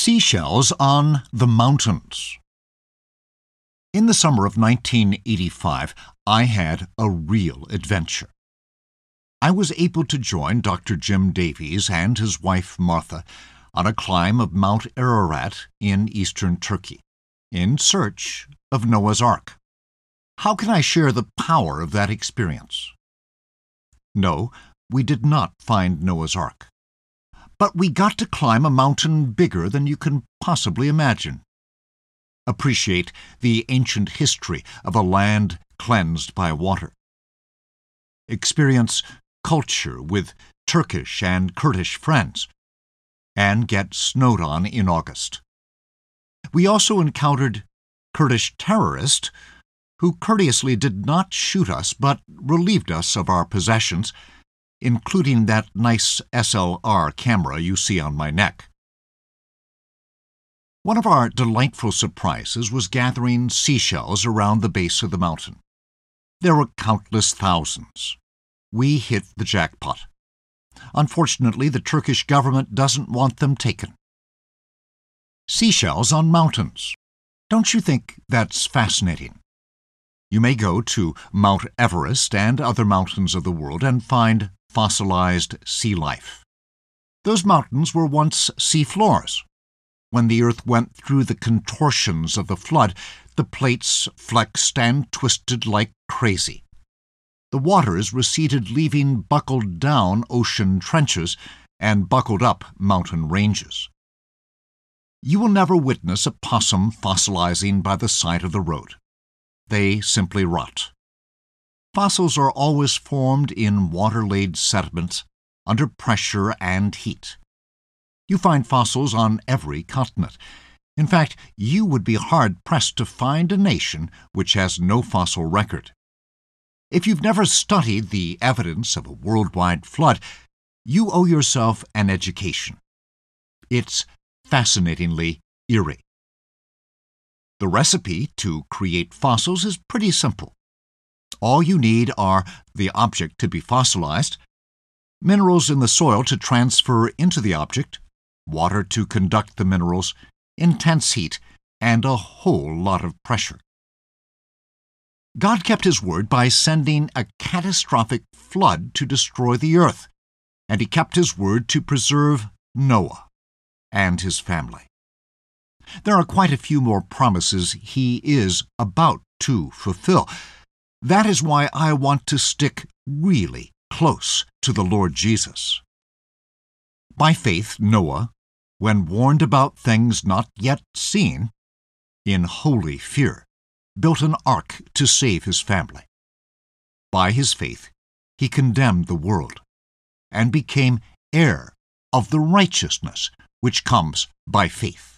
Seashells on the mountains. In the summer of 1985, I had a real adventure. I was able to join Dr. Jim Davies and his wife Martha on a climb of Mount Ararat in eastern Turkey, in search of Noah's Ark. How can I share the power of that experience? No, we did not find Noah's Ark. But we got to climb a mountain bigger than you can possibly imagine. Appreciate the ancient history of a land cleansed by water. Experience culture with Turkish and Kurdish friends, and get snowed on in August. We also encountered Kurdish terrorists who courteously did not shoot us but relieved us of our possessions, including that nice SLR camera you see on my neck. One of our delightful surprises was gathering seashells around the base of the mountain. There were countless thousands. We hit the jackpot. Unfortunately, the Turkish government doesn't want them taken. Seashells on mountains. Don't you think that's fascinating? You may go to Mount Everest and other mountains of the world and find fossilized sea life. Those mountains were once sea floors. When the earth went through the contortions of the flood, the plates flexed and twisted like crazy. The waters receded, leaving buckled down ocean trenches and buckled up mountain ranges. You will never witness a possum fossilizing by the side of the road. They simply rot. Fossils are always formed in water-laid sediments under pressure and heat. You find fossils on every continent. In fact, you would be hard-pressed to find a nation which has no fossil record. If you've never studied the evidence of a worldwide flood, you owe yourself an education. It's fascinatingly eerie. The recipe to create fossils is pretty simple. All you need are the object to be fossilized, minerals in the soil to transfer into the object, water to conduct the minerals, intense heat, and a whole lot of pressure. God kept His word by sending a catastrophic flood to destroy the earth, and He kept His word to preserve Noah and his family. There are quite a few more promises He is about to fulfill. That is why I want to stick really close to the Lord Jesus. By faith, Noah, when warned about things not yet seen, in holy fear, built an ark to save his family. By his faith, he condemned the world and became heir of the righteousness which comes by faith.